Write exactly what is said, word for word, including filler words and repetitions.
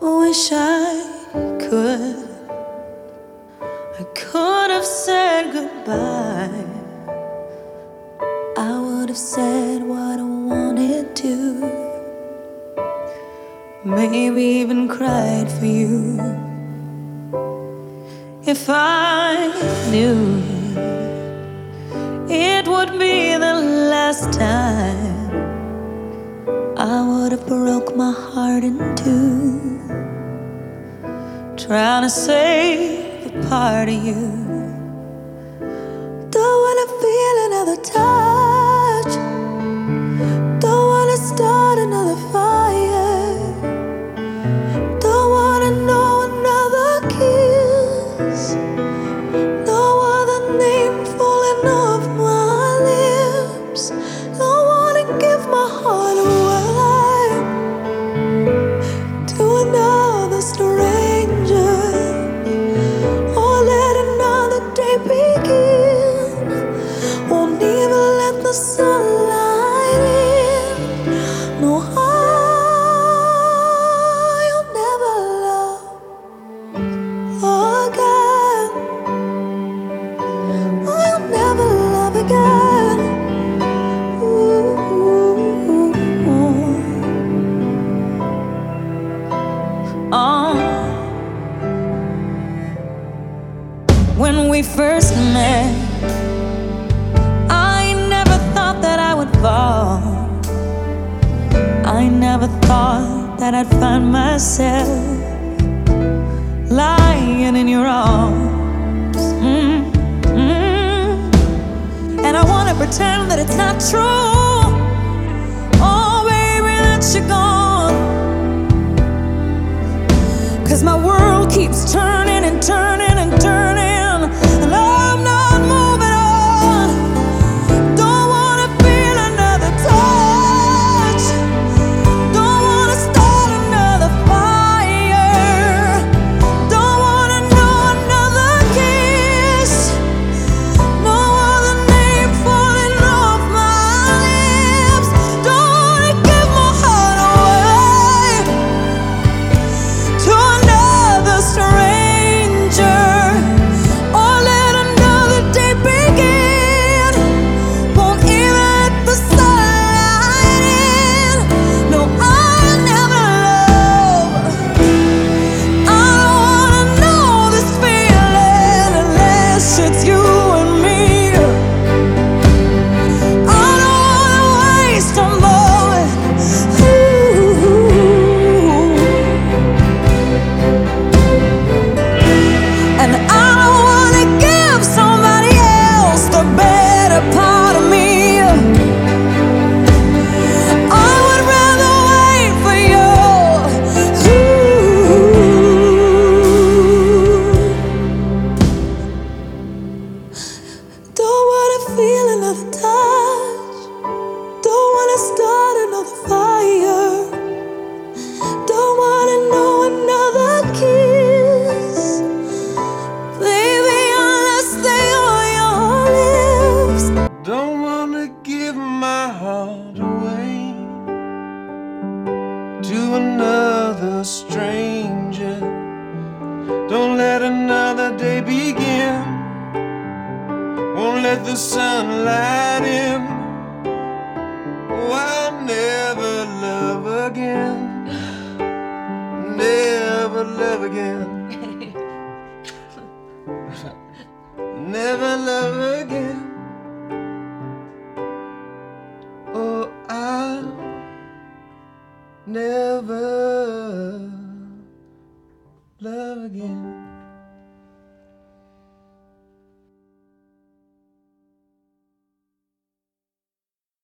Wish I could, I could have said goodbye. I would have said what I wanted to, maybe even cried for you. If I knew it would be the last time, I would have broke my heart in two, trying to save a part of you. Don't wanna feel another touch, don't wanna start another fire, don't wanna know another kiss, no other name falling off my lips. Don't wanna give my heart away to another stranger, or let another day begin. Won't even let the sunlight in. No, I'll never love again. I'll never love again. Oh, when we first met, I never thought that I would fall. I never thought that I'd find myself lying in your arms. mm, mm. And I wanna pretend that it's not true. Oh baby, that you're gone, 'cause my world keeps turning and turning and turning, and I'm not moving on. Don't wanna feel another touch, don't wanna start another fire, don't wanna know another kiss, no other name falling off my lips. Don't wanna give my heart away to another stranger, or let another day begin. Won't even let the sunlight in. No, I'll never love. I don't wanna know this feeling unless it's you and me. I don't wanna waste a moment. Ooh. And I don't wanna give somebody else the better part of me. I would rather wait for you. Ooh. Don't wanna feel another touch, don't wanna start another fire, don't wanna know another kiss, baby, unless they are your lips. Don't wanna give my heart away to another stranger. Don't let another day begin. Won't let the sunlight in. Oh, I'll never love again. Never love again. Never love again. Oh, I'll never love again.